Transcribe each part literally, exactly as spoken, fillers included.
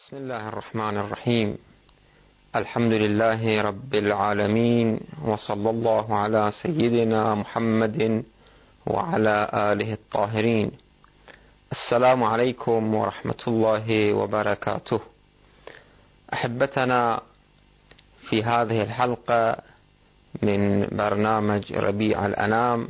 بسم الله الرحمن الرحيم. الحمد لله رب العالمين، وصلى الله على سيدنا محمد وعلى آله الطاهرين. السلام عليكم ورحمة الله وبركاته. أحبتنا، في هذه الحلقة من برنامج ربيع الأنام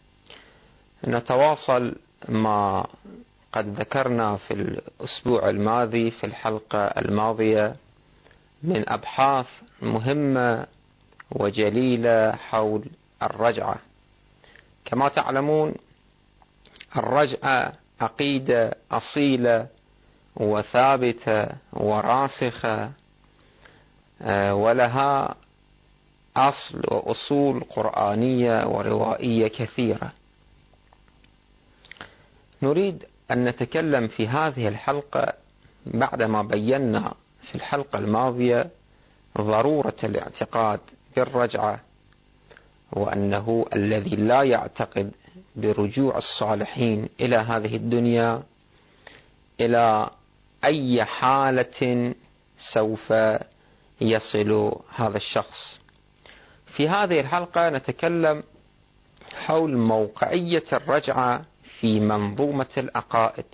نتواصل ما قد ذكرنا في الأسبوع الماضي في الحلقة الماضية من أبحاث مهمة وجليلة حول الرجعة. كما تعلمون، الرجعة عقيدة أصيلة وثابتة وراسخة، ولها أصل وأصول قرآنية وروائية كثيرة. نريد أن نتكلم في هذه الحلقة بعدما بينا في الحلقة الماضية ضرورة الاعتقاد بالرجعة، وأنه الذي لا يعتقد برجوع الصالحين إلى هذه الدنيا إلى أي حالة سوف يصل هذا الشخص. في هذه الحلقة نتكلم حول موقعية الرجعة في منظومة العقائد.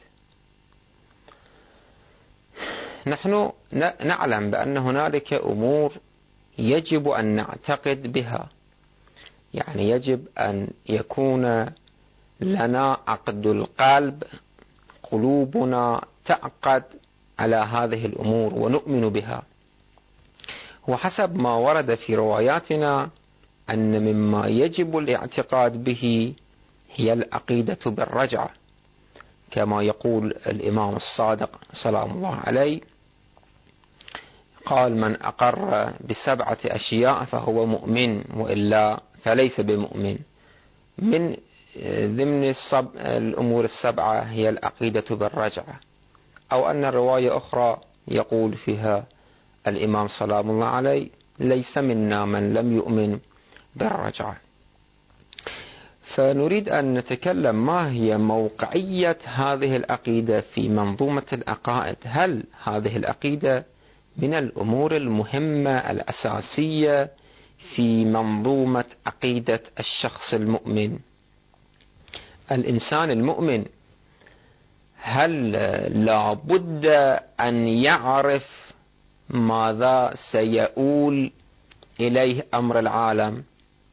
نحن نعلم بأن هنالك أمور يجب أن نعتقد بها، يعني يجب أن يكون لنا عقد القلب، قلوبنا تعقد على هذه الأمور ونؤمن بها. وحسب ما ورد في رواياتنا أن مما يجب الاعتقاد به هي العقيدة بالرجعة، كما يقول الإمام الصادق سلام الله عليه، قال: من أقر بسبعة أشياء فهو مؤمن، وإلا فليس بمؤمن. من ضمن الأمور السبعة هي العقيدة بالرجعة. أو أن رواية أخرى يقول فيها الإمام سلام الله عليه: ليس منا من لم يؤمن بالرجعة. فنريد أن نتكلم ما هي موقعية هذه العقيدة في منظومة العقائد. هل هذه العقيدة من الأمور المهمة الأساسية في منظومة عقيدة الشخص المؤمن؟ الإنسان المؤمن هل لا بد أن يعرف ماذا سيؤول إليه أمر العالم،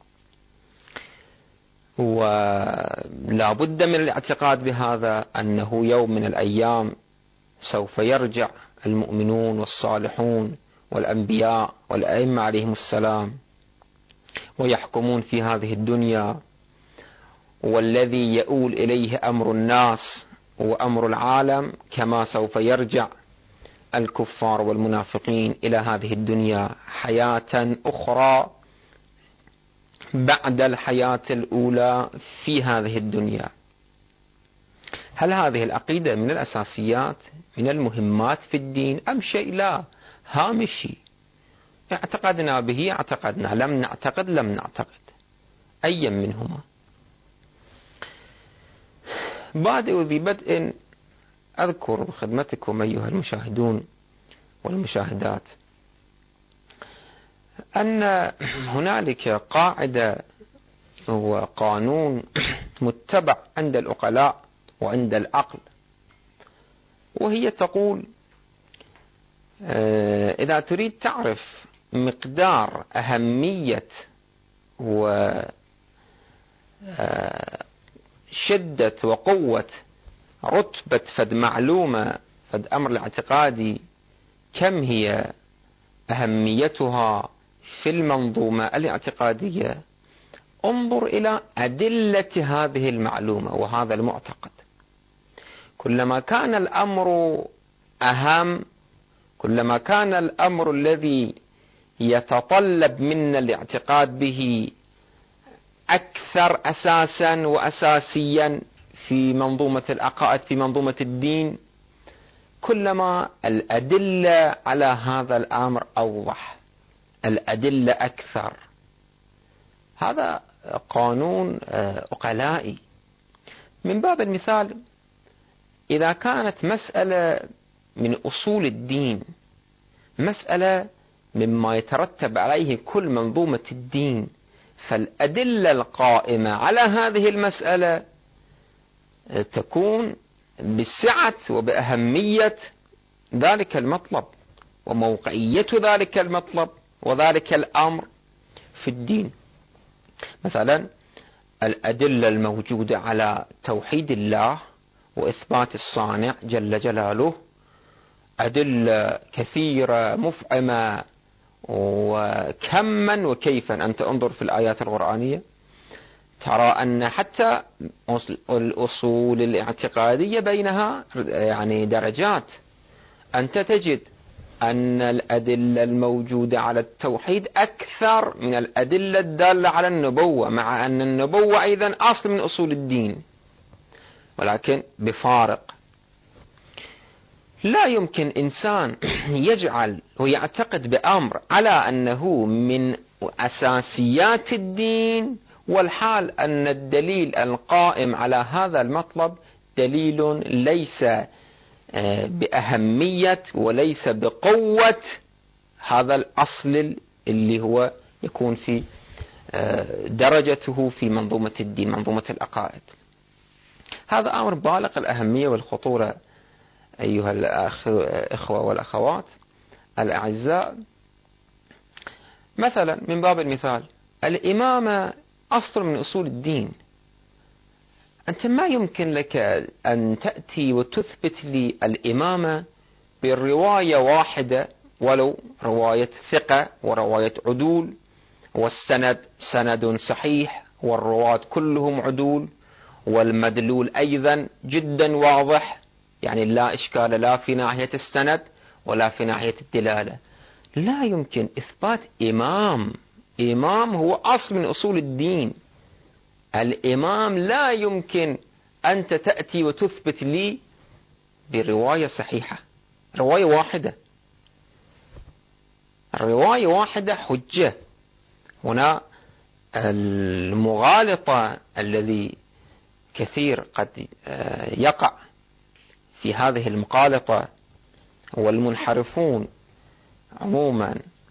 ولا بد من الاعتقاد بهذا، أنه يوم من الأيام سوف يرجع المؤمنون والصالحون والأنبياء والأئمة عليهم السلام ويحكمون في هذه الدنيا، والذي يؤول إليه أمر الناس وأمر العالم، كما سوف يرجع الكفار والمنافقين إلى هذه الدنيا حياة أخرى بعد الحياة الأولى في هذه الدنيا. هل هذه العقيدة من الأساسيات، من المهمات في الدين، أم شيء لا هامشي اعتقدنا به اعتقدنا، لم نعتقد لم نعتقد، أي منهما؟ بادئ ببدء أذكر بخدمتكم أيها المشاهدون والمشاهدات أن هنالك قاعدة وقانون متبع عند العقلاء وعند العقل، وهي تقول: إذا تريد تعرف مقدار أهمية وشدة وقوة رتبة فد معلومة فد أمر الاعتقادي، كم هي أهميتها في المنظومة الاعتقادية، انظر إلى أدلة هذه المعلومة وهذا المعتقد. كلما كان الأمر أهم، كلما كان الأمر الذي يتطلب منا الاعتقاد به أكثر أساسا وأساسيا في منظومة العقائد، في منظومة الدين، كلما الأدلة على هذا الأمر أوضح، الأدلة أكثر. هذا قانون عقلائي. من باب المثال، إذا كانت مسألة من أصول الدين، مسألة مما يترتب عليه كل منظومة الدين، فالأدلة القائمة على هذه المسألة تكون بسعة وبأهمية ذلك المطلب وموقعية ذلك المطلب وذلك الأمر في الدين. مثلا الأدلة الموجودة على توحيد الله وإثبات الصانع جل جلاله أدلة كثيرة مفعمة، وكما وكيفا أنت انظر في الآيات القرآنية ترى أن حتى الأصول الاعتقادية بينها يعني درجات. أنت تجد أن الأدلة الموجودة على التوحيد أكثر من الأدلة الدالة على النبوة، مع أن النبوة أيضا أصل من أصول الدين، ولكن بفارق. لا يمكن إنسان يجعل ويعتقد بأمر على أنه من أساسيات الدين، والحال أن الدليل القائم على هذا المطلب دليل ليس بأهمية وليس بقوة هذا الأصل اللي هو يكون في درجته في منظومة الدين، منظومة العقائد. هذا أمر بالغ الأهمية والخطورة أيها الأخوة والأخوات الأعزاء. مثلا من باب المثال، الإمامة أصل من أصول الدين. أنت ما يمكن لك أن تأتي وتثبت لي الإمامة بالرواية واحدة، ولو رواية ثقة ورواية عدول، والسند سند صحيح والرواة كلهم عدول، والمدلول أيضا جدا واضح، يعني لا إشكال لا في ناحية السند ولا في ناحية الدلالة. لا يمكن إثبات إمام. إمام هو أصل من أصول الدين. الإمام لا يمكن أنت تأتي وتثبت لي برواية صحيحة، رواية واحدة، رواية واحدة حجة. هنا المغالطة الذي كثير قد يقع في هذه المغالطة، والمنحرفون عموما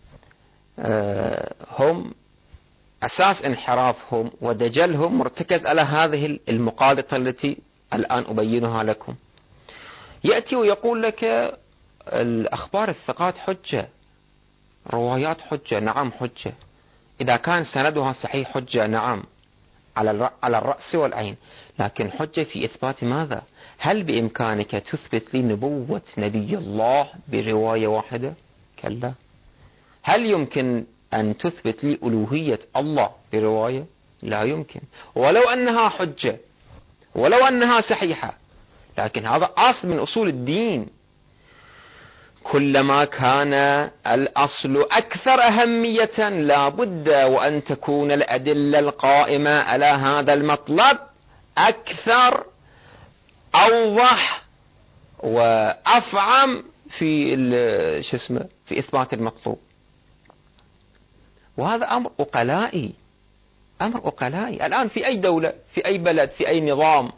هم أساس انحرافهم ودجلهم مرتكز على هذه المغالطة التي الآن أبينها لكم. يأتي ويقول لك الأخبار الثقات حجة، روايات حجة، نعم حجة، إذا كان سندها صحيح حجة، نعم على على الرأس والعين، لكن حجة في إثبات ماذا؟ هل بإمكانك تثبت لي نبوة نبي الله برواية واحدة؟ كلا. هل يمكن أن تثبت لي ألوهية الله برواية؟ لا يمكن، ولو أنها حجة ولو أنها صحيحة، لكن هذا أصل من أصول الدين. كلما كان الأصل أكثر أهمية لا بد وأن تكون الأدلة القائمة على هذا المطلب أكثر، أوضح وأفعم في شو اسمه في إثبات المطلوب. وهذا أمر عقلائي، أمر عقلائي. الآن في أي دولة، في أي بلد، في أي نظام،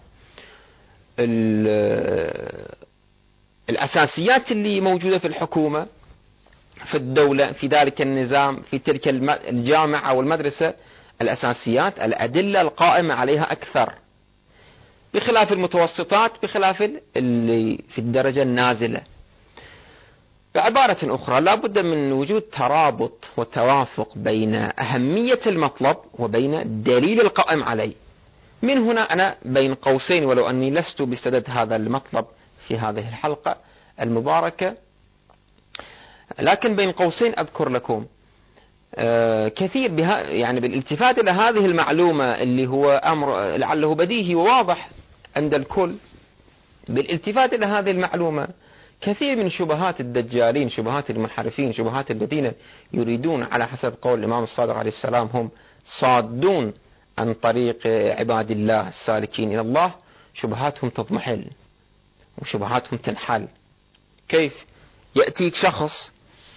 الأساسيات اللي موجودة في الحكومة، في الدولة، في ذلك النظام، في تلك الجامعة والمدرسة، الأساسيات الأدلة القائمة عليها أكثر، بخلاف المتوسطات، بخلاف اللي في الدرجة النازلة. بعبارة أخرى، لا بد من وجود ترابط وتوافق بين أهمية المطلب وبين الدليل القائم عليه. من هنا أنا بين قوسين، ولو أني لست بصدد هذا المطلب في هذه الحلقة المباركة، لكن بين قوسين أذكر لكم آه كثير بها، يعني بالالتفات إلى هذه المعلومة اللي هو أمر لعله بديهي وواضح عند الكل، بالالتفات إلى هذه المعلومة كثير من شبهات الدجالين، شبهات المنحرفين، شبهات الذين يريدون على حسب قول الإمام الصادق عليه السلام هم صادون عن طريق عباد الله السالكين إلى الله، شبهاتهم تضمحل وشبهاتهم تنحل. كيف؟ يأتيك شخص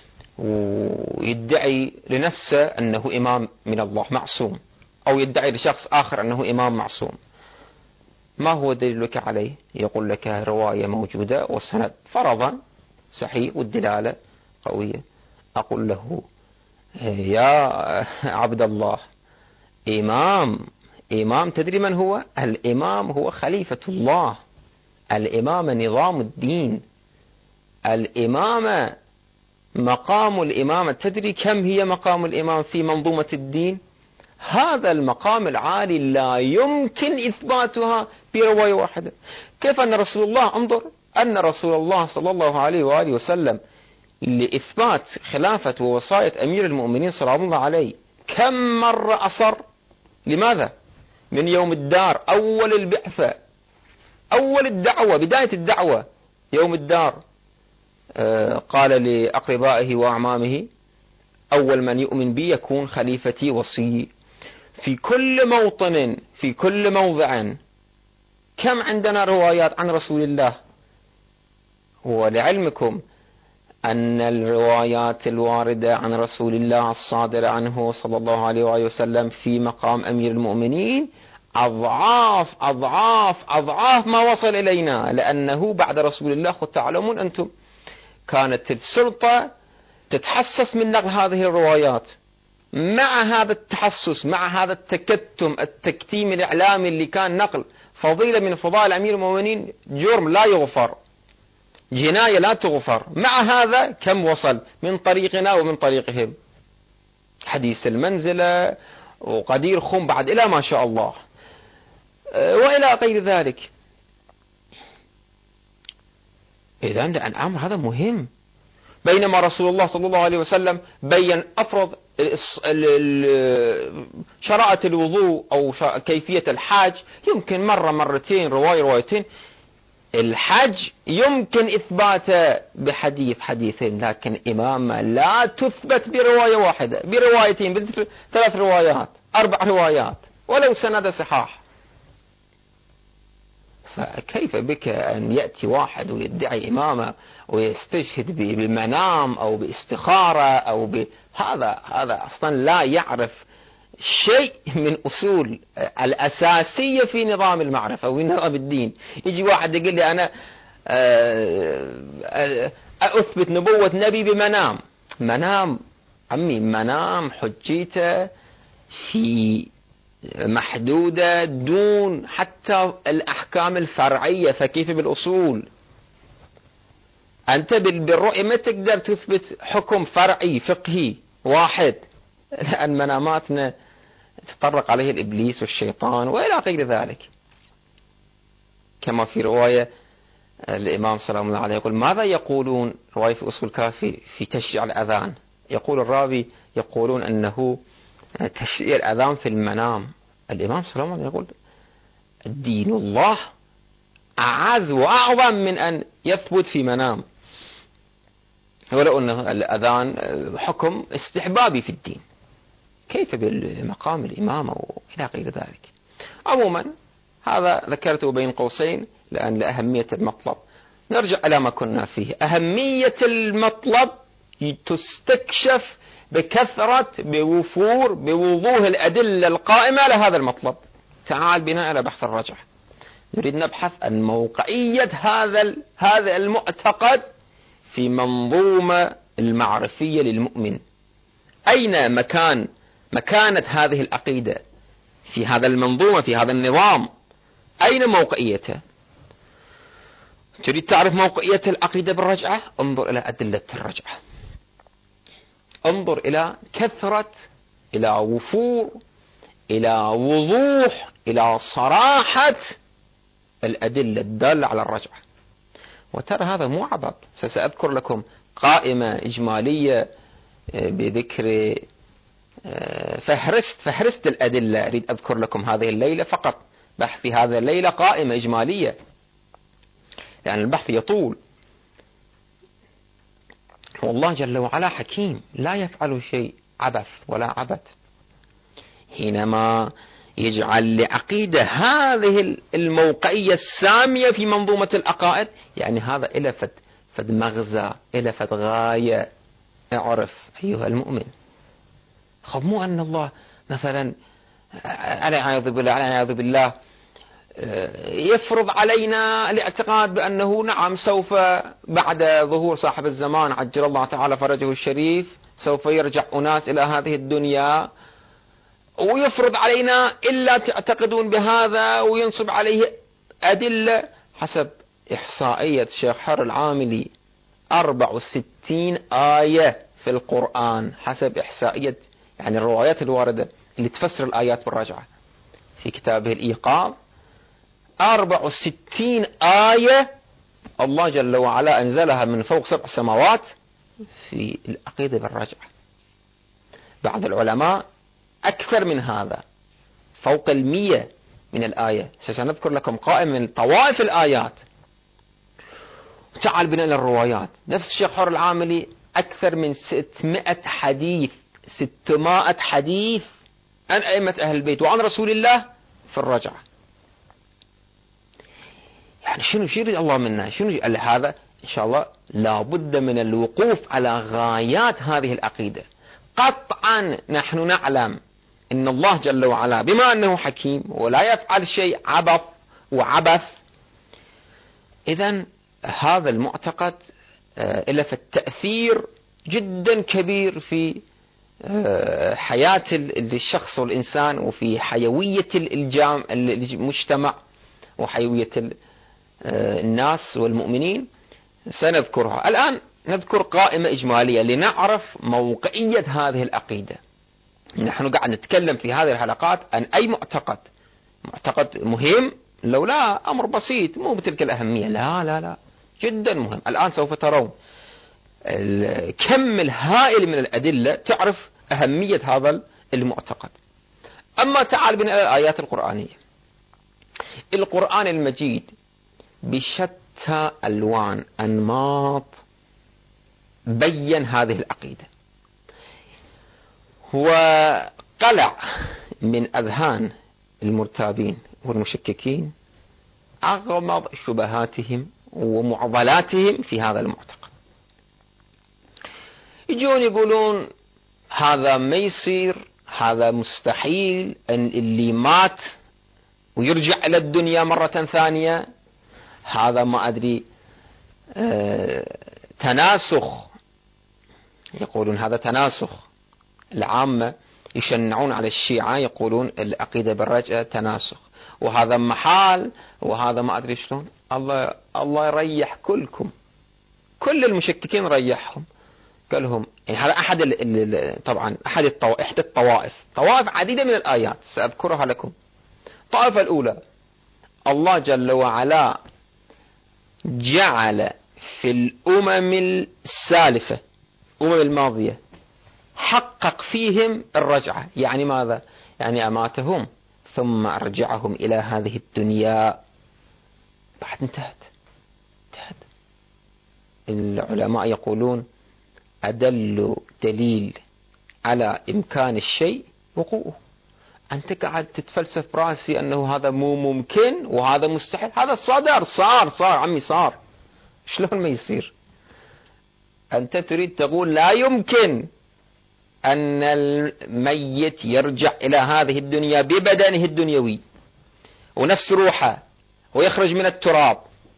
ويدعي لنفسه أنه إمام من الله معصوم، أو يدعي لشخص آخر أنه إمام معصوم. ما هو دليلك عليه؟ يقول لك رواية موجودة وسند، فرضا صحيح والدلالة قوية، أقول له يا عبد الله، إمام إمام تدري من هو؟ الإمام هو خليفة الله، الإمام نظام الدين، الإمامة مقام الإمامة، تدري كم هي مقام الإمام في منظومة الدين؟ هذا المقام العالي لا يمكن إثباتها برواية واحدة. كيف أن رسول الله، انظر أن رسول الله صلى الله عليه وآله وسلم لإثبات خلافة ووصاية أمير المؤمنين صلى الله عليه كم مرة أصر؟ لماذا؟ من يوم الدار، أول البعثة، أول الدعوة، بداية الدعوة يوم الدار، آه قال لأقربائه وأعمامه أول من يؤمن بي يكون خليفتي وصي. في كل موطن، في كل موضع، كم عندنا روايات عن رسول الله. ولعلمكم أن الروايات الواردة عن رسول الله الصادرة عنه صلى الله عليه وآله وسلم في مقام أمير المؤمنين أضعاف أضعاف أضعاف ما وصل إلينا، لأنه بعد رسول الله خذ تعلمون أنتم كانت السلطة تتحسس من نقل هذه الروايات. مع هذا التحسس، مع هذا التكتم التكتيم الإعلامي اللي كان نقل فضيلة من فضائل أمير المؤمنين، جرم لا يغفر، جناية لا تغفر، مع هذا كم وصل من طريقنا ومن طريقهم، حديث المنزلة وقدير خم بعد إلى ما شاء الله وإلى غير ذلك. إذن الأمر هذا مهم. بينما رسول الله صلى الله عليه وسلم بين أفرض شرائط الوضوء أو كيفية الحج يمكن مرة مرتين، رواية روايتين. الحج يمكن إثباته بحديث حديثين، لكن إمامة لا تثبت برواية واحدة، بروايتين، بثلاث روايات، أربع روايات، ولو سند صحاح. فكيف بك أن يأتي واحد ويدعي إمامة ويستشهد بمنام أو باستخارة أو بهذا؟ هذا أصلا لا يعرف شيء من أصول الأساسية في نظام المعرفة ونظام الدين. يجي واحد يقول لي أنا أثبت نبوة نبي بمنام. منام عمي، منام حجيته في محدودة دون حتى الأحكام الفرعية، فكيف بالأصول؟ أنت بالرؤية ما تقدر تثبت حكم فرعي فقهي واحد، لأن مناماتنا تطرق عليه الإبليس والشيطان وإلى غير ذلك. كما في رواية الإمام سلام الله عليه يقول ماذا يقولون، رواية في أصول الكافي في تشريع الأذان، يقول الراوي يقولون أنه تشريع الأذان في المنام. الإمام سلام الله عليه يقول الدين الله أعز وأعظم من أن يثبت في منام، ولو أن الأذان حكم استحبابي في الدين، كيف بالمقام الإمامة وإلى غير ذلك. عموما هذا ذكرته بين قوسين لأن لأهمية المطلب. نرجع إلى ما كنا فيه. أهمية المطلب تستكشف بكثرة، بوفور، بوضوح الأدلة القائمة لهذا المطلب. تعال بنا إلى بحث الرجعة. نريد نبحث عن موقعية هذا هذا المعتقد في منظومة المعرفية للمؤمن. أين مكان مكانة هذه العقيدة في هذا المنظومة، في هذا النظام؟ أين موقعيتها؟ تريد تعرف موقعية العقيدة بالرجعة؟ انظر إلى أدلة الرجعة، انظر إلى كثرة، إلى وفور، إلى وضوح، إلى صراحة الأدلة الدالة على الرجعة. وترى هذا مو عبط. سأذكر لكم قائمة إجمالية بذكر فهرست فهرست الأدلة. أريد أذكر لكم هذه الليلة فقط، بحث في هذه الليلة قائمة إجمالية، يعني البحث يطول. والله جل وعلا حكيم لا يفعل شيء عبث ولا عبث. حينما يجعل لعقيدة هذه الموقعية السامية في منظومة العقائد، يعني هذا إلى فد, فد مغزى، إلى فد غاية. اعرف أيها المؤمن، خب مو أن الله مثلا على عياذ بالله على عياذ بالله يفرض علينا الاعتقاد بأنه نعم سوف بعد ظهور صاحب الزمان عجل الله تعالى فرجه الشريف سوف يرجع أناس إلى هذه الدنيا، ويفرض علينا إلا تعتقدون بهذا وينصب عليه أدلة. حسب إحصائية الشيخ حر العاملي أربع وستين آية في القرآن، حسب إحصائية يعني الروايات الواردة اللي تفسر الآيات بالرجعة في كتابه الإيقاظ، أربع وستين آية الله جل وعلا أنزلها من فوق سبع سماوات في العقيدة بالرجعة. بعض العلماء أكثر من هذا، فوق المية من الآية. سنذكر لكم قائمة من طوائف الآيات. تعال بنا إلى الروايات. نفس الشيخ حر العاملي أكثر من ستمائة حديث ستمائة حديث عن أئمة أهل البيت وعن رسول الله في الرجعة. يعني شنو يريد الله منا؟ شنو قال هذا؟ إن شاء الله لابد من الوقوف على غايات هذه العقيدة. قطعا نحن نعلم إن الله جل وعلا بما أنه حكيم ولا يفعل شيء عبث وعبث، إذن هذا المعتقد له التأثير جدا كبير في حياة الشخص والإنسان وفي حيوية المجتمع وحيوية الناس والمؤمنين. سنذكرها الآن. نذكر قائمة إجمالية لنعرف موقعية هذه العقيدة. نحن قاعد نتكلم في هذه الحلقات عن أي معتقد، معتقد مهم لولا أمر بسيط مو بتلك الأهمية، لا لا لا جدا مهم. الآن سوف ترون الكم الهائل من الأدلة تعرف أهمية هذا المعتقد. أما تعال بنا إلى الآيات القرآنية. القرآن المجيد بشتى ألوان أنماط بين هذه العقيدة، وقلع من أذهان المرتابين والمشككين أغمض شبهاتهم ومعضلاتهم في هذا المعتقد. يجون يقولون هذا ما يصير، هذا مستحيل، أن اللي مات ويرجع إلى الدنيا مرة ثانية هذا ما أدري آه تناسخ. يقولون هذا تناسخ. العامة يشنعون على الشيعة يقولون العقيدة بالرجعة تناسخ، وهذا محال، وهذا ما أدري شلون. الله الله يريح كلكم، كل المشككين ريحهم. قال لهم يعني هذا أحد ال ال طبعا أحد الطو... إحدى الطوائف، طوائف عديدة من الآيات سأذكرها لكم. الطائفة الأولى الله جل وعلا جعل في الأمم السالفة الأمم الماضية حقق فيهم الرجعة. يعني ماذا؟ يعني أماتهم ثم أرجعهم إلى هذه الدنيا بعد انتهت انتهت. العلماء يقولون أدل دليل على إمكان الشيء وقوعه. أنت قاعد تتفلسف براسي أنه هذا مو ممكن وهذا مستحيل. هذا صدر، صار صار عمي صار. شلون ما يصير؟ أنت تريد تقول لا يمكن أن الميت يرجع إلى هذه الدنيا ببدنه الدنيوي ونفس روحه ويخرج من التراب.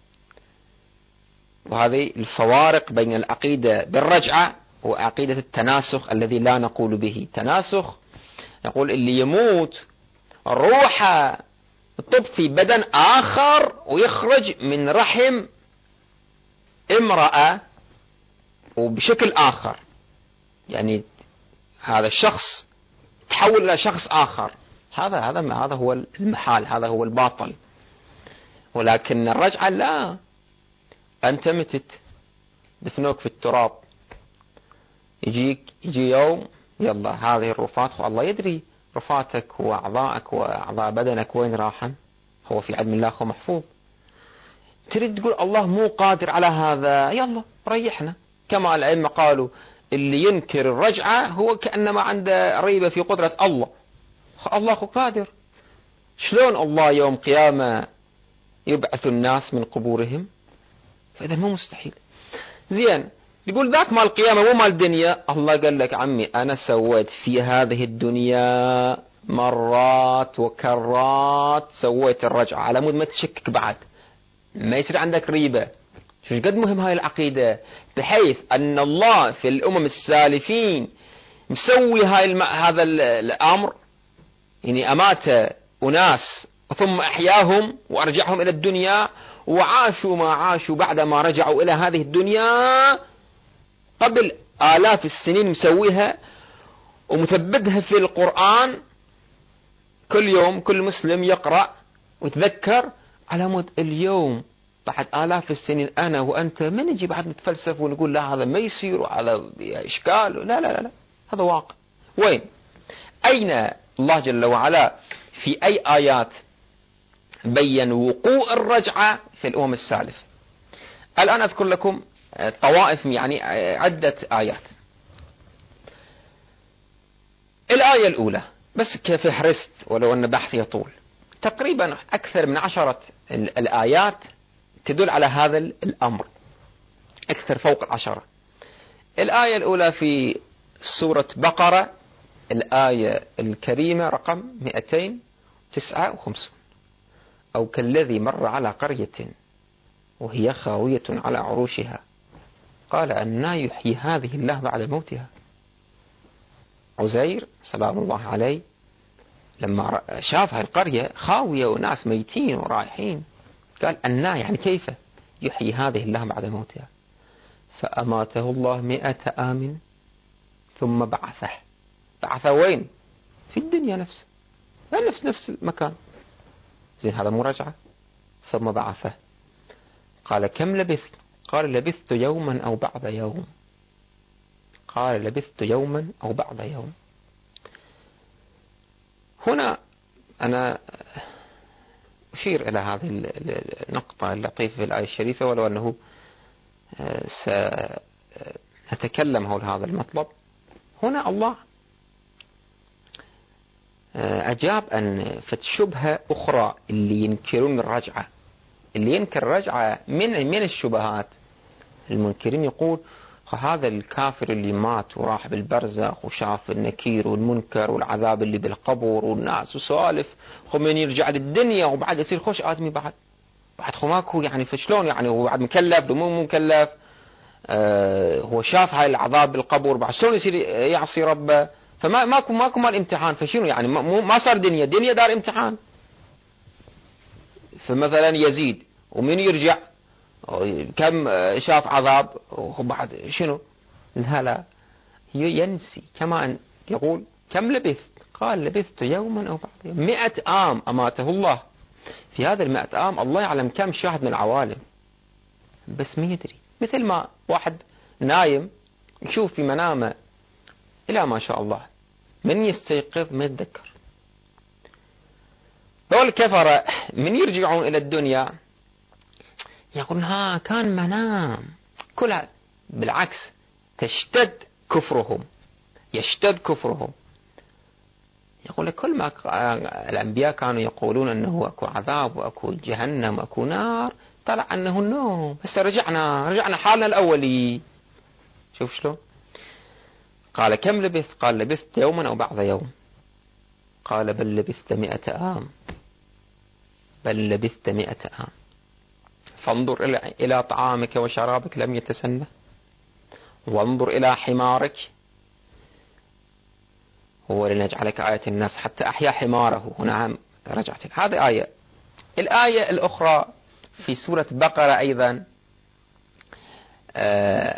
وهذه الفوارق بين العقيدة بالرجعة وعقيدة التناسخ الذي لا نقول به. تناسخ نقول اللي يموت روحه طب في بدن آخر ويخرج من رحم امرأة وبشكل آخر، يعني هذا الشخص تحول إلى شخص آخر. هذا هذا هذا هو المحال، هذا هو الباطل. ولكن الرجعة لا، أنت متت دفنوك في التراب، يجيك يجي يوم يلا هذه الرفات، الله يدري رفاتك وأعضائك وأعضاء بدنك وين راحن، هو في علم الله هو محفوظ. تريد تقول الله مو قادر على هذا، يلا ريحنا. كما الأئمة قالوا اللي ينكر الرجعة هو كأنما عنده ريبة في قدرة الله. الله قادر. شلون الله يوم قيامة يبعث الناس من قبورهم؟ فإذا مو مستحيل. زين يقول ذاك مال القيامة مو مال الدنيا. الله قال لك عمي أنا سويت في هذه الدنيا مرات وكرات سويت الرجعة على مود ما تشكك بعد، ما يصير عندك ريبة. شو قد مهم هاي العقيدة، بحيث أن الله في الأمم السالفين مسوي هاي الم... هذا الأمر، يعني أمات أناس ثم أحياهم وأرجعهم إلى الدنيا، وعاشوا ما عاشوا بعد ما رجعوا إلى هذه الدنيا قبل آلاف السنين، مسويها ومثبتها في القرآن. كل يوم كل مسلم يقرأ ويتذكر على مود اليوم بعد آلاف السنين أنا وأنت ما نجي بعد نتفلسف ونقول لا هذا ما يصير وهذا إشكال. لا لا لا، هذا واقع. وين؟ أين الله جل وعلا في أي آيات بين وقوع الرجعة في الأمم السالفة؟ الآن أذكر لكم طوائف، يعني عدة آيات. الآية الأولى بس كيف حرصت ولو أن بحثي يطول، تقريبا أكثر من عشرة الآيات تدل على هذا الأمر، أكثر فوق العشرة. الآية الأولى في سورة بقرة، الآية الكريمة رقم مئتين وتسعة وخمسين: أو كالذي مر على قرية وهي خاوية على عروشها قال أنى يحيي هذه الله بعد موتها. عزير سلام الله عليه لما شاف هالقرية خاوية وناس ميتين ورايحين قال أنى، يعني كيف يحيي هذه الله بعد موتها؟ فأماته الله مئة عام ثم بعثه. بعثه وين؟ في الدنيا نفسه، نفس نفس المكان. زين هذا مراجعة. ثم بعثه قال كم لبثت؟ قال لبثت يوما أو بعض يوم. قال لبثت يوما أو بعض يوم. هنا أنا أشير إلى هذه النقطة اللطيفة في الآية الشريفة، ولو أنه سأتكلم حول هذا المطلب. هنا الله أجاب أن فتشبهة أخرى اللي ينكرون الرجعة، اللي ينكر الرجعة من من الشبهات المنكرين يقول هذا الكافر اللي مات وراح بالبرزخ وشاف النكير والمنكر والعذاب اللي بالقبر والناس وسوالف، خمين يرجع للدنيا وبعد يصير خوش آدمي بعد بعد خماكو، يعني فشلون يعني هو بعد مكلف مو مكلف؟ آه هو شاف هاي العذاب بالقبر بعد شلون يصير يعصي ربه؟ فما ماكو ماكو مال امتحان، فشنو يعني ما, ما صار دنيا دنيا دار امتحان. فمثلا يزيد ومن يرجع كم شاف عذاب وبعد شنو؟ لا ينسي. كما أن يقول كم لبثت؟ قال لبثت يوما أو بعض يوم. مئة عام أماته الله. في هذا المئة عام الله يعلم كم شاهد من العوالم، بس ما يدري. مثل ما واحد نايم يشوف في منامه إلى ما شاء الله، من يستيقظ ما يتذكر. دول الكفرة من يرجعون إلى الدنيا يقولون ها كان منام. كلها بالعكس تشتد كفرهم، يشتد كفرهم. يقول لك كل ما الأنبياء كانوا يقولون أنه أكو عذاب وأكو جهنم وأكو نار، طلع أنه النوم، بس رجعنا رجعنا حالنا الأولي. شوف شلون. قال كم لبثت؟ قال لبثت يوما أو بعض يوم. قال بل لبثت مئة عام. بل لبثت مئة عام. فانظر إلى طعامك وشرابك لم يتسنه، وانظر إلى حمارك هو لنجعلك آية الناس حتى أحيا حماره. هنا رجعت هذه آية. الآية الأخرى في سورة بقرة أيضا آه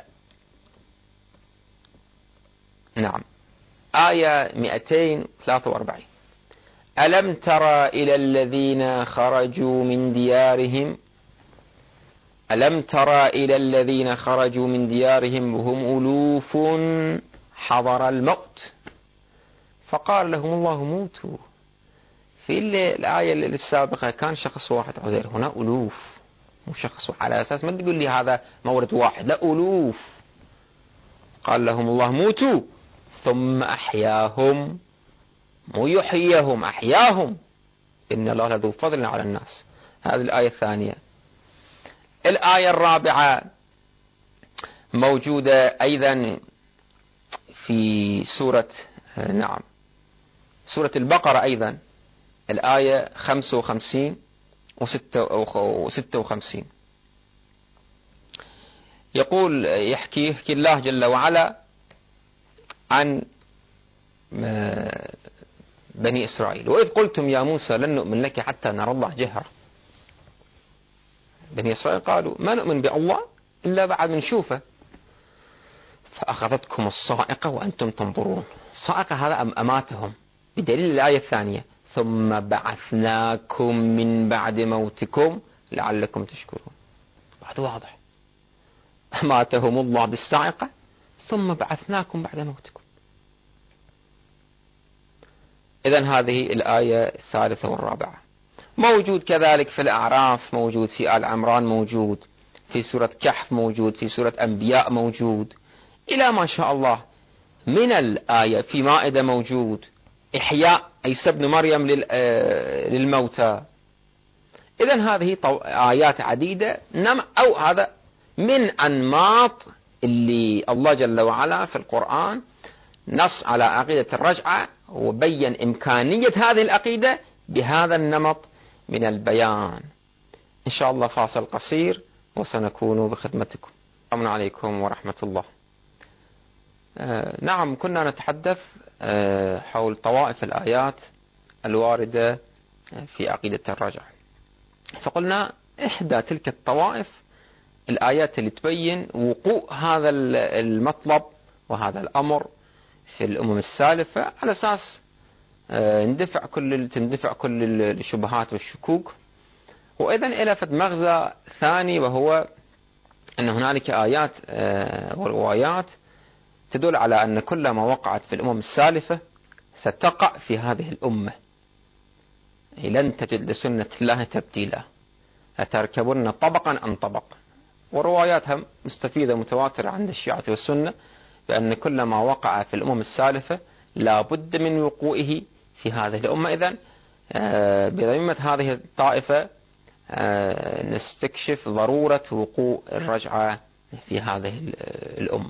نعم آية مئتين وثلاثة وأربعين: ألم ترى إلى الذين خرجوا من ديارهم ألم ترى إلى الذين خرجوا من ديارهم وهم ألوف حضر الموت فقال لهم الله موتوا. في الآية السابقة كان شخص واحد عزير، هنا ألوف مو شخص، على أساس ما تقول لي هذا مورد واحد، لا ألوف. قال لهم الله موتوا ثم أحياهم، مو يحييهم، أحياهم، إن الله لذو فضل على الناس. هذه الآية الثانية. الآية الرابعة موجودة أيضا في سورة نعم سورة البقرة أيضا الآية خمسة وخمسين وستة وخمسين يقول يحكي يحكي الله جل وعلا عن بني إسرائيل: وإذ قلتم يا موسى لن نؤمن لك حتى نرى الله جهرة. بني إسرائيل قالوا ما نؤمن بالله إلا بعد من نشوفه، فأخذتكم الصاعقة وأنتم تنظرون. الصاعقة هذا أماتهم بدليل الآية الثانية: ثم بعثناكم من بعد موتكم لعلكم تشكرون. بعد واضح، أماتهم الله بالصاعقة ثم بعثناكم بعد موتكم. إذن هذه الآية الثالثة والرابعة. موجود كذلك في الأعراف، موجود في آل عمران، موجود في سورة كهف، موجود في سورة أنبياء، موجود إلى ما شاء الله من الآية في مائدة، موجود إحياء عيسى ابن مريم للموتى. إذن هذه آيات عديدة، أو هذا من أنماط اللي الله جل وعلا في القرآن نص على عقيدة الرجعة وبين إمكانية هذه العقيدة بهذا النمط من البيان. إن شاء الله فاصل قصير وسنكون بخدمتكم. السلام عليكم ورحمة الله. آه نعم، كنا نتحدث آه حول طوائف الآيات الواردة في عقيدة الرجعة، فقلنا إحدى تلك الطوائف الآيات اللي تبين وقوع هذا المطلب وهذا الأمر في الأمم السالفة، على أساس اندفع كل تندفع كل الشبهات والشكوك. وأيضا إلى فد مغزى ثاني، وهو أن هنالك آيات وروايات تدل على أن كل ما وقعت في الأمم السالفة ستقع في هذه الأمة. لن تجد لسنة الله تبديلا، أتركبن طبقا عن طبق. ورواياتها مستفيدة متواترة عند الشيعة والسنة بأن كل ما وقع في الأمم السالفة لا بد من وقوعه في هذه الأمة. إذن بضمة هذه الطائفة نستكشف ضرورة وقوع الرجعة في هذه الأمة.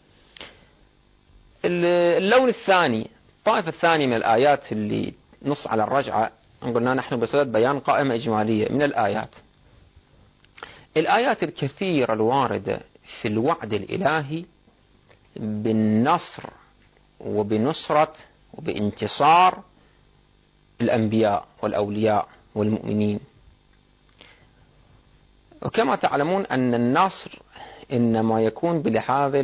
اللون الثاني، الطائفة الثانية من الآيات اللي نص على الرجعة، قلنا نحن بصدد بيان قائمة إجمالية من الآيات. الآيات الكثيرة الواردة في الوعد الإلهي بالنصر وبنصرة وبانتصار الأنبياء والأولياء والمؤمنين. وكما تعلمون أن النصر إنما يكون بلحاظ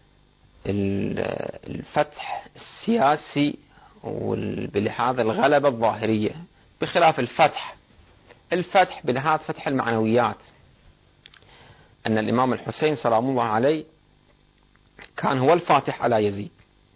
الفتح السياسي وبلحاظ الغلبة الظاهرية، بخلاف الفتح الفتح بلحاظ فتح المعنويات. أن الإمام الحسين سلام الله عليه كان هو الفاتح على يزيد،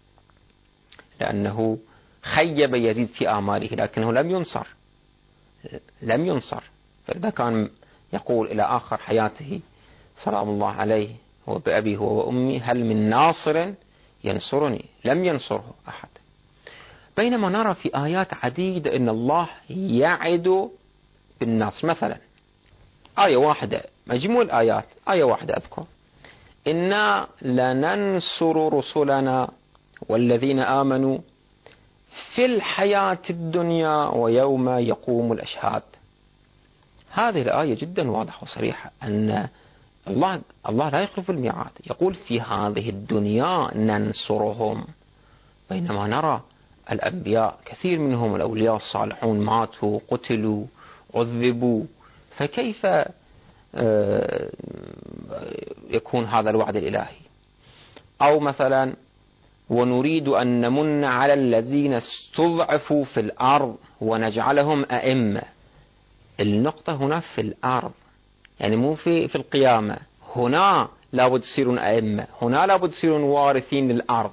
لأنه خيب يزيد في آماله، لكنه لم ينصر لم ينصر فإذا كان يقول إلى آخر حياته سلام الله عليه وبأبي هو وأمي هل من ناصر ينصرني، لم ينصره أحد. بينما نرى في آيات عديدة أن الله يعد بالنصر. مثلا آية واحدة، مجموع الآيات آية واحدة أذكر: إنا لننصر رسلنا والذين آمنوا في الحياة الدنيا ويوم يقوم الأشهاد. هذه الآية جدا واضحة وصريحة أن الله الله لا يخلف الميعاد، يقول في هذه الدنيا ننصرهم. بينما نرى الأنبياء كثير منهم الأولياء الصالحون ماتوا، قتلوا، عذبوا، فكيف يكون هذا الوعد الإلهي؟ أو مثلا ونريد أن نمن على الذين استضعفوا في الأرض ونجعلهم أئمة. النقطة هنا في الأرض، يعني مو في في القيامة. هنا لابد يصيرون أئمة، هنا لابد يصيرون وارثين للأرض.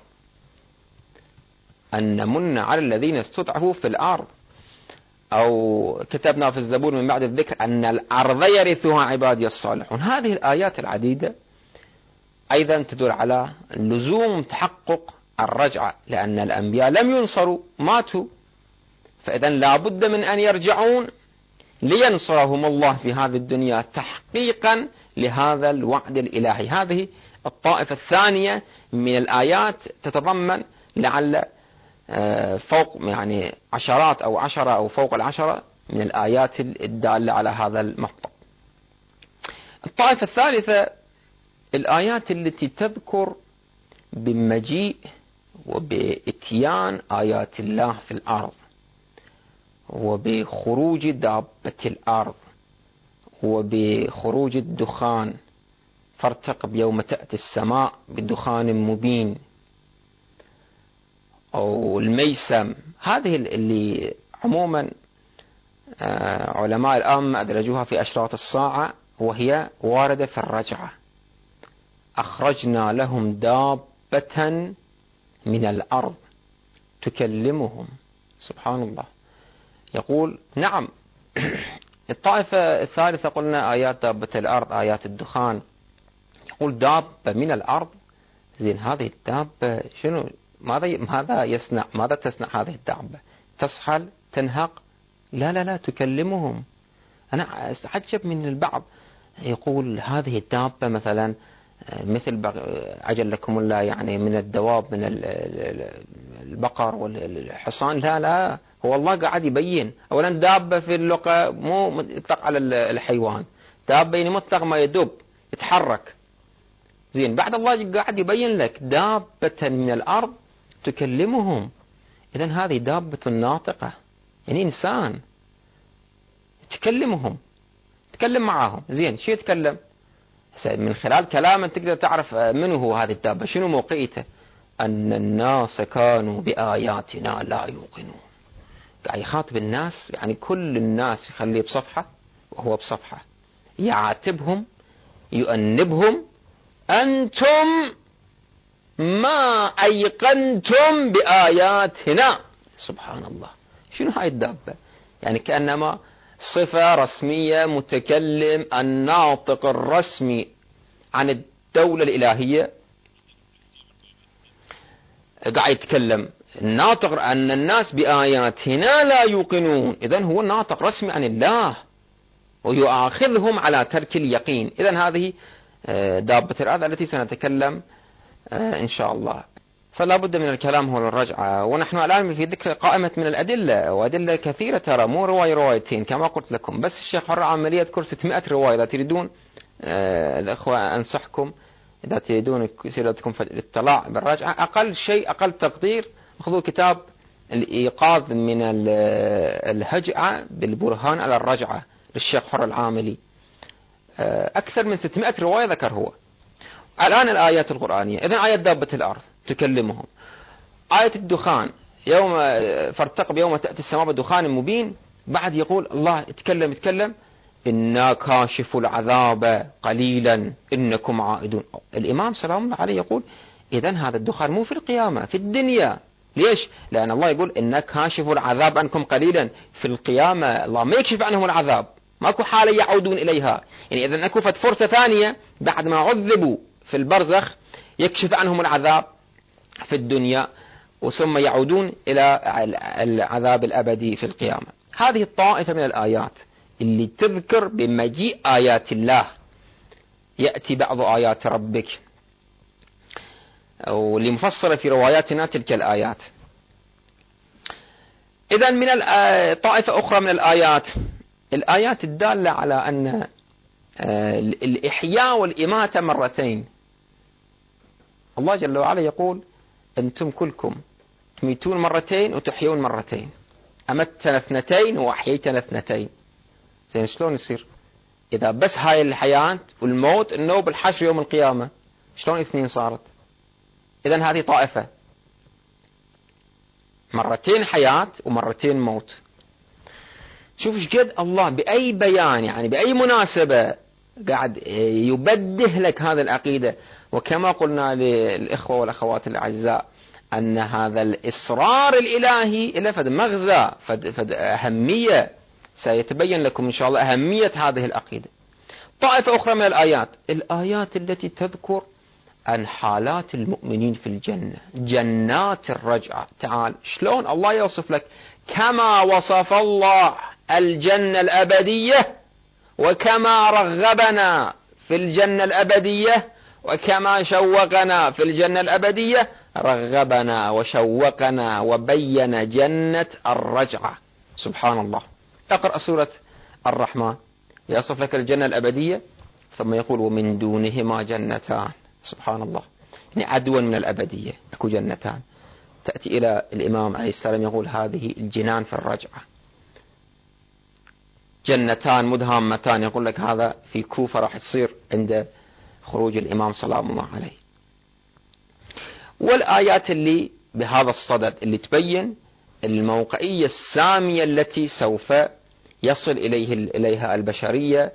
أن نمن على الذين استضعفوا في الأرض. أو كتبنا في الزبور من بعد الذكر أن الأرض يرثها عبادي الصالحون. هذه الآيات العديدة أيضا تدل على لزوم تحقق الرجعة، لأن الأنبياء لم ينصروا، ماتوا، فإذا لا بد من أن يرجعون لينصرهم الله في هذه الدنيا تحقيقا لهذا الوعد الإلهي. هذه الطائفة الثانية من الآيات تتضمن لعل فوق يعني عشرات أو عشرة أو فوق العشرة من الآيات الدالة على هذا المطلب. الطائفة الثالثة الآيات التي تذكر بمجيء وبإتيان آيات الله في الأرض وبخروج دابة الأرض وبخروج الدخان، فارتقب يوم تأتي السماء بدخان مبين، أو الميسم. هذه اللي عموما علماء الآن أدرجوها في أشراط الساعة، وهي واردة في الرجعة. أخرجنا لهم دابة من الأرض تكلمهم. سبحان الله. يقول نعم. الطائفة الثالثة قلنا آيات دابة الأرض، آيات الدخان. يقول دابة من الأرض. زين، هذه الدابة شنو؟ ماذا ماذا يصنع؟ ماذا تصنع هذه الدابة؟ تصحل؟ تنهق؟ لا لا لا، تكلمهم. أنا أتعجب من البعض يقول هذه الدابة مثلا مثل أجلكم الله يعني من الدواب، من البقر والحصان. لا لا، هو الله قاعد يبين. أولا دابة في اللغة مو مطلق على الحيوان، دابة يعني مطلق ما يدب يتحرك. زين، بعد الله قاعد يبين لك دابة من الأرض تكلمهم. إذن هذه دابة ناطقة، يعني إنسان تكلمهم، تكلم معهم. زين، شو يتكلم؟ من خلال كلام تقدر تعرف منه هو هذه الدابة، شنو موقعيته. أن الناس كانوا بآياتنا لا يوقنون. قاعد يخاطب الناس، يعني كل الناس يخليه بصفحة وهو بصفحة، يعاتبهم يؤنبهم. أنتم ما أيقنتم بآياتنا. سبحان الله. شنو هاي الدابة؟ يعني كأنما صفة رسمية، متكلم الناطق الرسمي عن الدولة الإلهية قاعد يتكلم. الناطق أن الناس بآياتنا لا يوقنون. إذن هو ناطق رسمي عن الله ويؤاخذهم على ترك اليقين. إذن هذه دابة الأرض التي سنتكلم إن شاء الله. فلا بد من الكلام هو الرجعة. ونحن الآن في ذكر قائمة من الأدلة، وأدلة كثيرة ترى، مو رواية روايتين كما قلت لكم. بس الشيخ حر عملية يذكر ستمائة رواية. إذا تريدون الأخوة أنصحكم، إذا تريدون سيرتكم في الاطلاع بالرجعة، أقل شيء أقل تقدير خذوا كتاب الإيقاظ من الهجعة بالبرهان على الرجعة للشيخ حر العاملي. أكثر من ستمائة رواية ذكر هو. الآن الآيات القرآنية. إذن آية دابة الأرض تكلمهم، آية الدخان يوم فارتقب يوم تأتي السماء بدخان مبين. بعد يقول الله يتكلم يتكلم إنا كاشف العذاب قليلا إنكم عائدون. الإمام سلام الله عليه يقول إذن هذا الدخان مو في القيامة، في الدنيا. ليش؟ لأن الله يقول إنا كاشف العذاب عنكم قليلا. في القيامة الله ما يكشف عنهم العذاب، ماكو حالة يعودون إليها. يعني إذن أكو فرصة ثانية بعد ما عذبوا في البرزخ يكشف عنهم العذاب في الدنيا، وثم يعودون إلى العذاب الأبدي في القيامة. هذه الطائفة من الآيات اللي تذكر بمجيء آيات الله. يأتي بعض آيات ربك، واللي مفصلة في رواياتنا تلك الآيات. إذن من طائفة أخرى من الآيات، الآيات الدالة على أن الإحياء والإماتة مرتين. الله جل وعلا يقول أنتم كلكم تميتون مرتين وتحيون مرتين. أمتنا اثنتين وأحييتنا اثنتين. زين، شلون يصير إذا بس هاي الحياة والموت النوب الحشر يوم القيامة؟ شلون اثنين صارت؟ إذن هذه طائفة، مرتين حياة ومرتين موت. شوف ايش قد الله بأي بيان، يعني بأي مناسبة قاعد يبده لك هذه العقيدة. وكما قلنا للإخوة والأخوات الأعزاء أن هذا الإصرار الإلهي له فد مغزى، فد, فد أهمية. سيتبين لكم إن شاء الله أهمية هذه العقيدة. طائفة أخرى من الآيات، الآيات التي تذكر عن حالات المؤمنين في الجنة، جنات الرجعة. تعال شلون الله يوصف لك كما وصف الله الجنة الأبدية، وكما رغبنا في الجنة الأبدية، وكما شوقنا في الجنة الأبدية رغبنا وشوقنا وبين جنة الرجعة. سبحان الله. اقرأ سورة الرحمن يصف لك الجنة الأبدية ثم يقول ومن دونهما جنتان. سبحان الله، يعني عدوا من الأبدية أكو جنتان. تأتي إلى الإمام عليه السلام يقول هذه الجنان في الرجعة، جنتان مدهامتان، يقول لك هذا في كوفة راح تصير عند خروج الإمام سلام الله عليه. والآيات اللي بهذا الصدد اللي تبين الموقعية السامية التي سوف يصل إليه إليها البشرية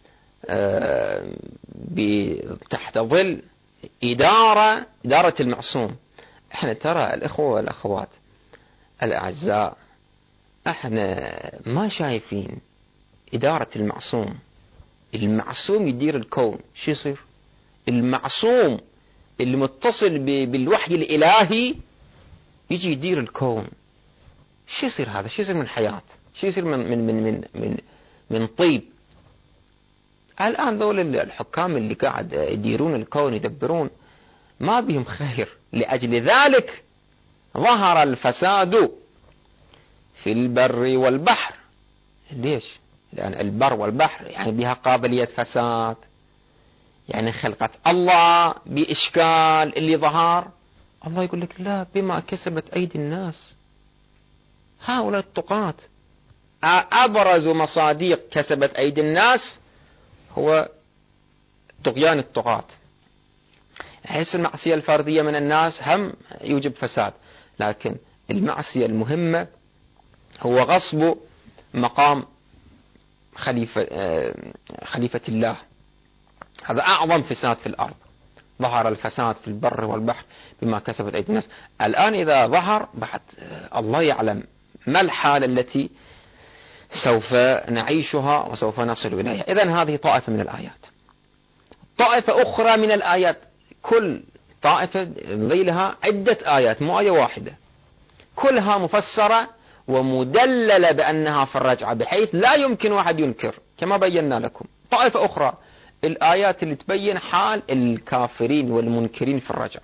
تحت ظل إدارة إدارة المعصوم. احنا ترى الإخوة والأخوات الأعزاء، احنا ما شايفين إدارة المعصوم. المعصوم يدير الكون، شو يصير؟ المعصوم المتصل بالوحي الإلهي يجي يدير الكون. شو يصير هذا؟ شو يصير من حياة؟ شو يصير من من من من من, من طيب؟ الآن ذول الحكام اللي قاعد يديرون الكون يدبرون ما بهم خير. لأجل ذلك ظهر الفساد في البر والبحر. ليش؟ لأن البر والبحر يعني بها قابلية فساد، يعني خلقة الله بإشكال اللي ظهر. الله يقول لك لا، بما كسبت أيدي الناس. هؤلاء الطغاة أبرز مصادق كسبت أيدي الناس هو طغيان الطغاة. حيث المعصية الفردية من الناس هم يوجب فساد، لكن المعصية المهمة هو غصب مقام خليفة خليفة الله. هذا أعظم فساد في الأرض. ظهر الفساد في البر والبحر بما كسبت أيدي الناس. الآن إذا ظهر بعد الله يعلم ما الحالة التي سوف نعيشها وسوف نصل إليها. إذن هذه طائفة من الآيات. طائفة أخرى من الآيات، كل طائفة ذيلها عدة آيات مو آية واحدة، كلها مفسرة ومدللة بأنها في الرجعة بحيث لا يمكن واحد ينكر كما بينا لكم. طائفة أخرى الآيات اللي تبين حال الكافرين والمنكرين في الرجعة.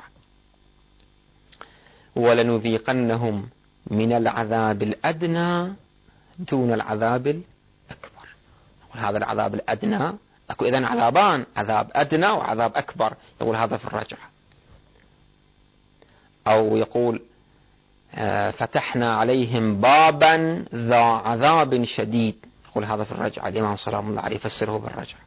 ولنذيقنهم من العذاب الأدنى دون العذاب الأكبر. هذا العذاب الأدنى أكو إذن عذابان، عذاب أدنى وعذاب أكبر. يقول هذا في الرجعة. أو يقول فتحنا عليهم بابا ذا عذاب شديد. يقول هذا في الرجعة. الإمام سلام الله عليه يفسره بالرجعة.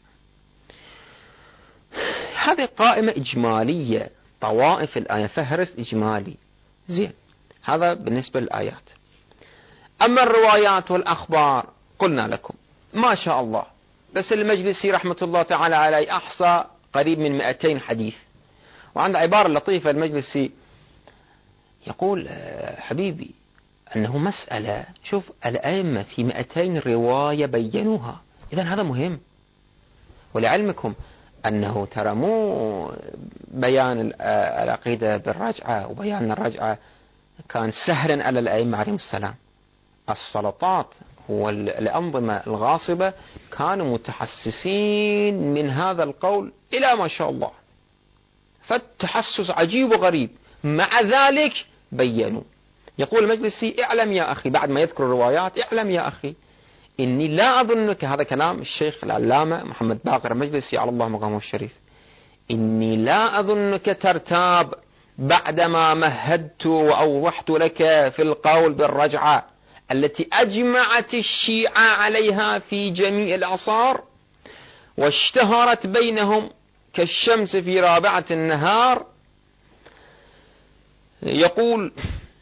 هذه قائمة إجمالية، طوائف الآية، فهرس إجمالي. زين، هذا بالنسبة للآيات. أما الروايات والأخبار قلنا لكم ما شاء الله، بس المجلسي رحمة الله تعالى عليه أحصى قريب من مئتين حديث. وعند عبارة لطيفة المجلسي يقول حبيبي أنه مسألة، شوف الأئمة في مئتين رواية بينوها. إذن هذا مهم. ولعلمكم أنه ترى مو بيان العقيدة بالرجعة وبيان الرجعة كان سهلا على الأئمة عليهم السلام. السلطات والأنظمة الغاصبة كانوا متحسسين من هذا القول إلى ما شاء الله، فالتحسس عجيب وغريب. مع ذلك بينوا. يقول المجلسي اعلم يا أخي بعد ما يذكر الروايات، اعلم يا أخي إني لا أظنك، هذا كلام الشيخ العلامة محمد باقر المجلسي على الله مقامه الشريف، إني لا أظنك ترتاب بعدما مهدت وأوضحت لك في القول بالرجعة التي أجمعت الشيعة عليها في جميع الأعصار واشتهرت بينهم كالشمس في رابعة النهار. يقول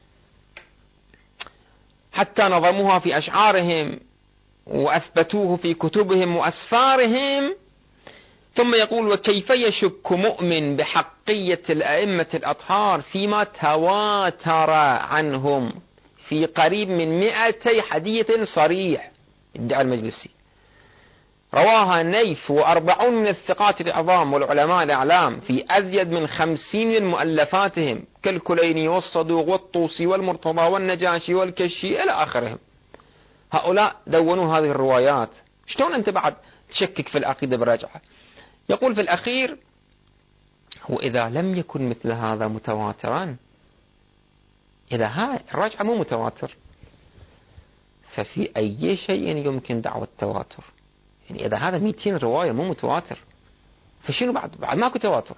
حتى نظموها في أشعارهم وأثبتوه في كتبهم وأسفارهم. ثم يقول وكيف يشك مؤمن بحقية الأئمة الأطهار فيما تواتر عنهم في قريب من مئتي حديث صريح. ادعى المجلسي رواها نيف وأربعون من الثقات العظام والعلماء الأعلام في أزيد من خمسين من مؤلفاتهم كالكليني والصدوق والطوسي والمرتضى والنجاشي والكشي إلى آخرهم. هؤلاء دونوا هذه الروايات. شلون أنت بعد تشكك في العقيدة بالرجعة؟ يقول في الأخير وإذا لم يكن مثل هذا متواترا، إذا هاي الرجعة مو متواتر، ففي أي شيء يمكن دعوة التواتر؟ يعني إذا هذا مئتين رواية مو متواتر، فشنو بعد؟ بعد ماكو تواتر.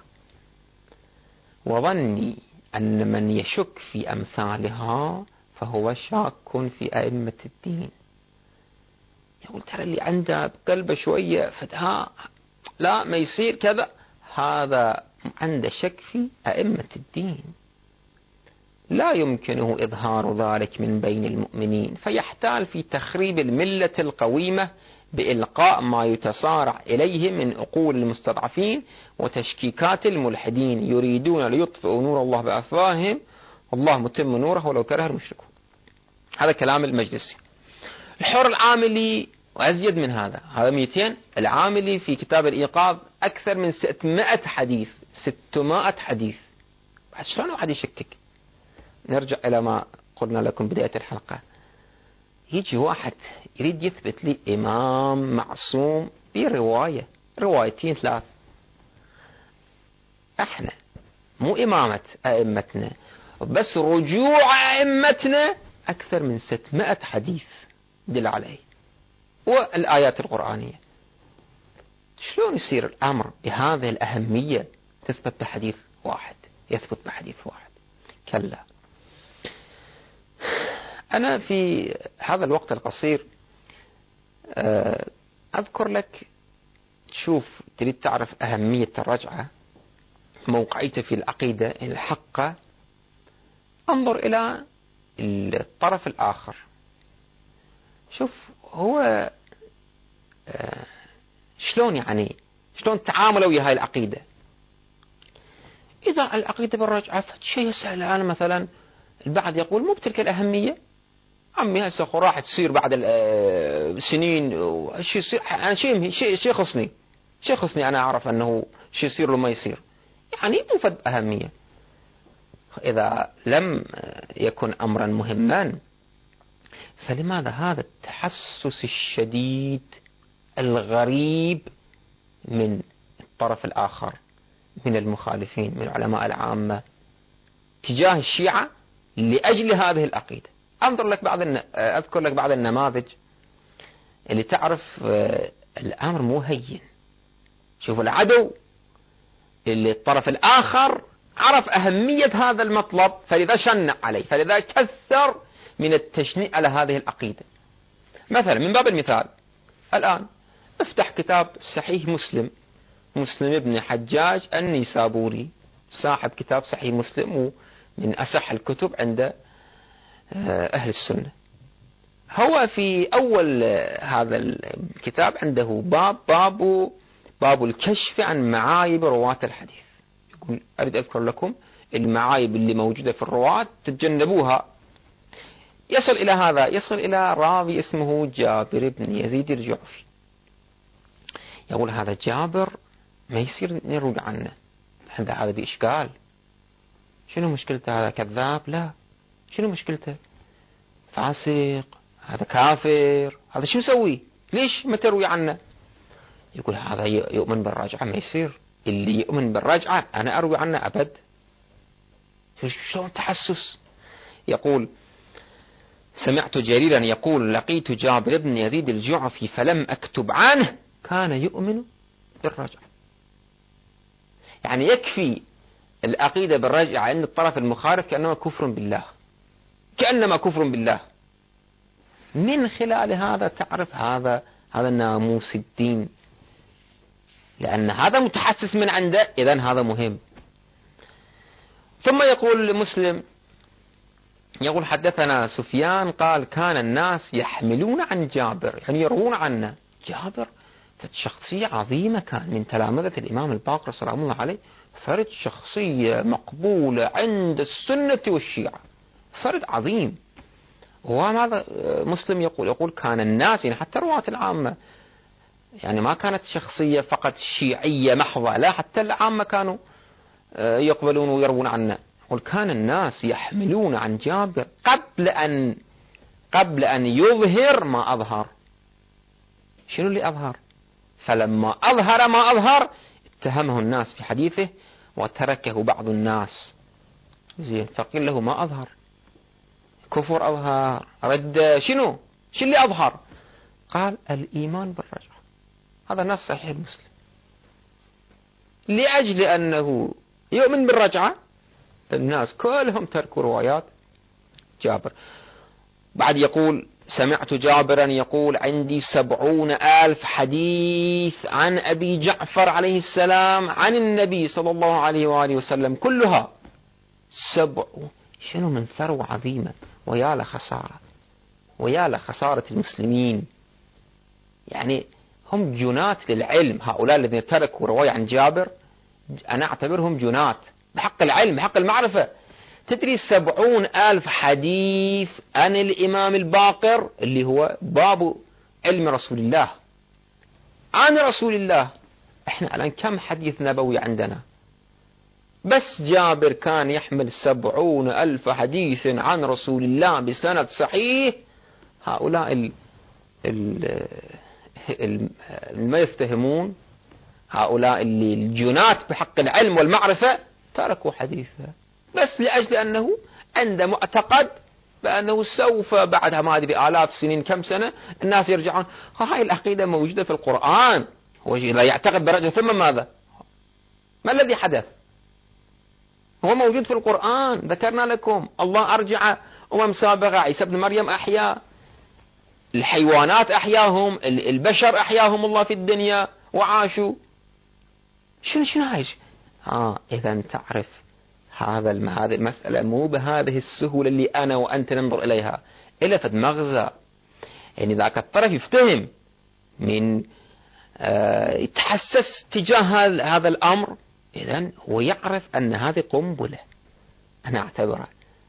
وظني أن من يشك في أمثالها فهو شاك في أئمة الدين. يقول ترى اللي عنده بقلبه شوية فتها لا ما يصير كذا، هذا عنده شك في أئمة الدين، لا يمكنه إظهار ذلك من بين المؤمنين، فيحتال في تخريب الملة القويمة بإلقاء ما يتصارع إليه من عقول المستضعفين وتشكيكات الملحدين، يريدون ليطفئوا نور الله بأفواههم والله متم نوره ولو كره المشركون. هذا كلام المجلسي. الحر العاملي وأزيد من هذا، هذا مئتين. العاملي في كتاب الإيقاظ أكثر من ستمائة حديث، ستمائة حديث. شلون واحد يشكك؟ نرجع إلى ما قلنا لكم بداية الحلقة. يجي واحد يريد يثبت لي إمام معصوم برواية روايتين ثلاث. احنا مو إمامة أئمتنا، بس رجوع أئمتنا أكثر من ستمائة حديث دل عليه، والآيات القرآنية. شلون يصير الأمر بهذه الأهمية تثبت بحديث واحد، يثبت بحديث واحد؟ كلا. أنا في هذا الوقت القصير أذكر لك، تشوف تريد تعرف أهمية الرجعة، موقعيته في العقيدة الحقة، انظر إلى الطرف الآخر. شوف هو شلون يعني شلون تعاملوا ويا هاي العقيدة. إذا العقيدة بالرجعة فشيء سهل. أنا مثلا البعض يقول مو بتلك الأهمية، عمي هسه راح تصير بعد السنين شيء يصير، أنا شيء شيء شيء يخصني شيء يخصني أنا أعرف أنه شيء يصير وما يصير، يعني مو فد أهمية. إذا لم يكن أمرا مهما فلماذا هذا التحسس الشديد الغريب من الطرف الآخر من المخالفين من علماء العامة تجاه الشيعة لأجل هذه العقيدة؟ أنظر لك بعض الن... أذكر لك بعض النماذج اللي تعرف الأمر مو هين. شوف العدو اللي الطرف الآخر عرف أهمية هذا المطلب، فلذا شنع عليه، فلذا كثر من التشنيع على هذه العقيدة. مثلا من باب المثال، الآن افتح كتاب صحيح مسلم، مسلم ابن حجاج النيسابوري، صاحب كتاب صحيح مسلم ومن أصح الكتب عند أهل السنة. هو في أول هذا الكتاب عنده باب باب باب الكشف عن معايب رواة الحديث. يقول أريد أذكر لكم المعايب اللي موجودة في الرواة تتجنبوها. يصل إلى هذا، يصل إلى راوي اسمه جابر بن يزيد الجعفي. يقول هذا جابر ما يصير نروق عنه، هذا هذا بإشكال. شنو مشكلته؟ هذا كذاب؟ لا. شنو مشكلته؟ فاسق، هذا كافر، هذا شو مسوي؟ ليش ما تروي عنه؟ يقول هذا يؤمن بالرجعة، ما يصير اللي يؤمن بالرجعة أنا أروي عنه أبد. شلون تحسس؟ يقول سمعت جريرا يقول لقيت جابر بن يزيد الجعفي فلم أكتب عنه كان يؤمن بالرجعة. يعني يكفي العقيدة بالرجعة عند الطرف المخالف كأنما كفر بالله، كأنما كفر بالله. من خلال هذا تعرف هذا هذا ناموس الدين، لأن هذا متحسس من عنده، إذن هذا مهم. ثم يقول مسلم، يقول حدثنا سفيان قال كان الناس يحملون عن جابر، يعني يروون عنه. جابر شخصية عظيمة، كان من تلامذة الإمام الباقر سلام الله عليه، فرد شخصية مقبولة عند السنة والشيعة، فرد عظيم. وماذا مسلم يقول؟ يقول كان الناس، يعني حتى رواة العامة، يعني ما كانت شخصية فقط شيعية محضة، لا حتى العامة كانوا يقبلون ويروون عنه. يقول كان الناس يحملون عن جابر قبل أن قبل أن يظهر ما أظهر. شنو اللي أظهر؟ فلما أظهر ما أظهر اتهمه الناس في حديثه وتركه بعض الناس. زين، فقيل له ما أظهر؟ كفر أظهر، رد شنو؟ شو اللي أظهر؟ قال الإيمان بالرجعة. هذا نص صحيح المسلم. لأجل أنه يؤمن بالرجعة الناس كلهم تركوا روايات جابر. بعد يقول سمعت جابرا يقول عندي سبعون ألف حديث عن أبي جعفر عليه السلام عن النبي صلى الله عليه وآله وسلم كلها سبع. شنو من ثروة عظيمة، ويا لخسارة، ويا لخسارة المسلمين. يعني هم جنات للعلم، هؤلاء الذين تركوا رواية عن جابر أنا أعتبرهم جنات بحق العلم بحق المعرفة. تدري سبعون ألف حديث عن الإمام الباقر اللي هو باب علم رسول الله عن رسول الله. احنا الآن كم حديث نبوي عندنا؟ بس جابر كان يحمل سبعون ألف حديث عن رسول الله بسند صحيح. هؤلاء ال ال ال ما يفتهمون، هؤلاء اللي الجنات بحق العلم والمعرفة تركوا حديثه بس لأجل أنه عنده معتقد بأنه سوف بعدها ما أدري آلاف سنين كم سنة الناس يرجعون. هاي العقيدة موجودة في القرآن. هو لا يعتقد برجع ثم ماذا؟ ما الذي حدث؟ هو موجود في القرآن، ذكرنا لكم الله أرجع أمم سابقة، عيسى ابن مريم أحيا، الحيوانات أحياهم، البشر أحياهم الله في الدنيا وعاشوا. شنو شنو هاي؟ ها إذا تعرف هذا هذه المسألة مو بهذه السهولة اللي أنا وأنت ننظر إليها، إلا فد مغزى. يعني ذاك الطرف يفتهم من آه يتحسس تجاه هذا الأمر، إذن هو يعرف أن هذه قنبلة. أنا أعتبرها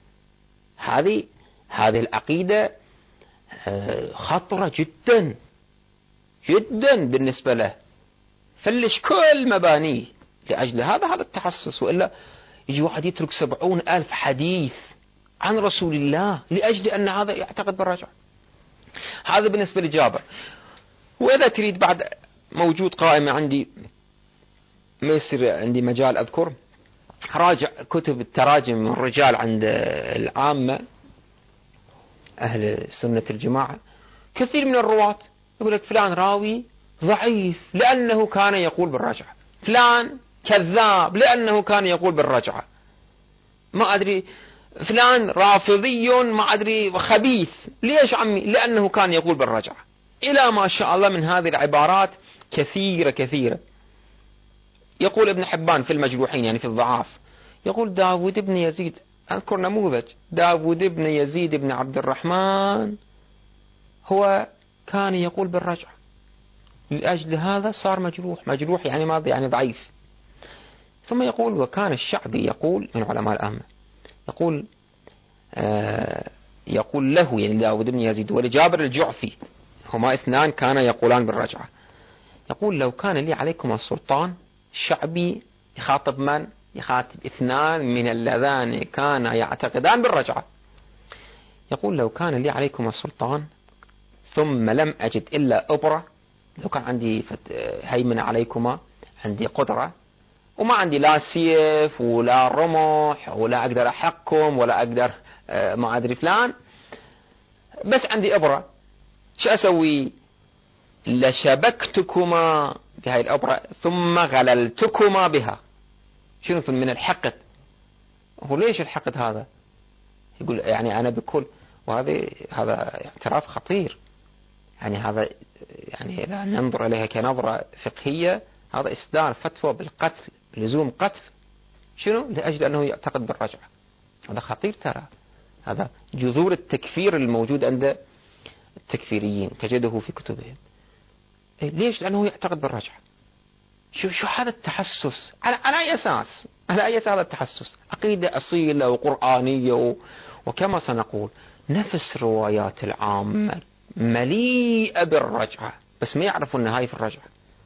هذه هذه العقيدة آه خطرة جدا جدا بالنسبة له، فلش كل مبانيه لأجل هذا هذا التحسس. وإلا يجي واحد يترك سبعون ألف حديث عن رسول الله لأجل أن هذا يعتقد بالرجعة. هذا بالنسبة لجابر. وإذا تريد بعد موجود قائمة عندي، ما يصير عندي مجال أذكر، راجع كتب التراجم من الرجال عند العامة أهل سنة الجماعة. كثير من الرواة يقول لك فلان راوي ضعيف لأنه كان يقول بالرجعة، فلان كذاب لأنه كان يقول بالرجعة، ما أدري فلان رافضي ما أدري خبيث. ليش عمي؟ لأنه كان يقول بالرجعة. إلى ما شاء الله من هذه العبارات كثيرة كثيرة. يقول ابن حبان في المجروحين يعني في الضعاف، يقول داود بن يزيد، أذكر نموذج، داود بن يزيد بن عبد الرحمن هو كان يقول بالرجعة، لأجل هذا صار مجروح. مجروح يعني ماذا؟ يعني ضعيف. ثم يقول وكان الشعبي يقول من علماء الأئمة يقول آه يقول له يعني داود بن يزيد ولجابر الجعفي، هما اثنان كانا يقولان بالرجعة، يقول لو كان لي عليكم السلطان. الشعبي يخاطب من؟ يخاطب اثنان من اللذان كانا يعتقدان بالرجعة. يقول لو كان لي عليكم السلطان ثم لم أجد إلا أبرة، لو كان عندي هيمنة عليكما، عندي قدرة وما عندي لا سيف ولا رمح ولا أقدر أحكم ولا أقدر ما أدري فلان، بس عندي إبرة، شو أسوي؟ لشبكتكما بهاي الإبرة ثم غللتكما بها. شنو من الحقد؟ هو ليش الحقد هذا؟ يقول يعني أنا بكل، وهذا هذا اعتراف خطير. يعني هذا يعني إذا ننظر إليها كنظرة فقهية هذا إصدار فتوى بالقتل، لزوم قتل. شنو؟ لأجل أنه يعتقد بالرجعة. هذا خطير ترى. هذا جذور التكفير الموجود عند التكفيريين تجده في كتبهم. ليش؟ لأنه يعتقد بالرجعة. شو شو هذا التحسس؟ على على أي أساس؟ على أي أساس هذا التحسس؟ عقيدة أصيلة وقرآنية و... وكما سنقول نفس روايات العامة مليئة بالرجعة، بس ما يعرفوا أن هاي في الرجعة.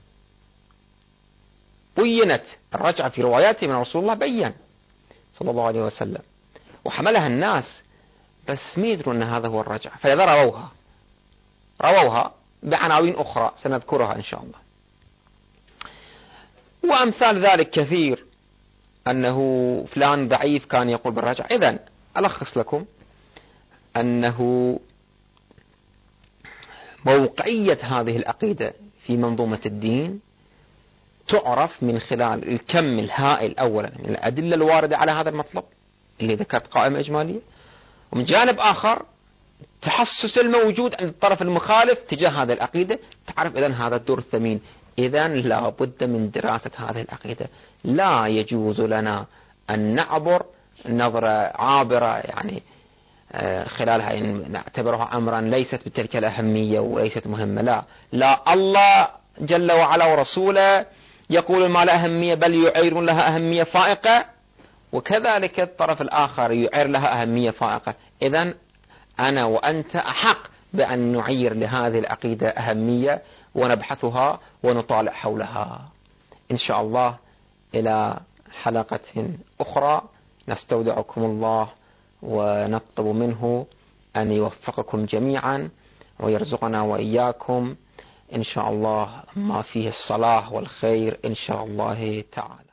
بينت الرجعة في رواياته من رسول الله، بيّن صلى الله عليه وسلم، وحملها الناس، بس ما يدروا أن هذا هو الرجعة. فإذا رووها رووها بعناوين أخرى سنذكرها إن شاء الله. وأمثال ذلك كثير. أنه فلان ضعيف كان يقول بالرجع. إذن ألخص لكم أنه موقعية هذه العقيدة في منظومة الدين تعرف من خلال الكم الهائل أولا من الأدلة الواردة على هذا المطلب اللي ذكرت قائمة إجمالية، ومن جانب آخر تحسس الموجود عند الطرف المخالف تجاه هذه العقيدة. تعرف إذن هذا الدور الثمين. إذن لا بد من دراسة هذه العقيدة. لا يجوز لنا أن نعبر نظرة عابرة يعني خلالها نعتبرها أمرا ليست بتلك الأهمية وليست مهمة. لا لا الله جل وعلا ورسوله يقول ما لا أهمية بل يعير لها أهمية فائقة، وكذلك الطرف الآخر يعير لها أهمية فائقة. إذن أنا وأنت أحق بأن نعير لهذه العقيدة أهمية ونبحثها ونطالع حولها. إن شاء الله إلى حلقة أخرى نستودعكم الله ونطلب منه أن يوفقكم جميعا ويرزقنا وإياكم إن شاء الله ما فيه الصلاح والخير إن شاء الله تعالى.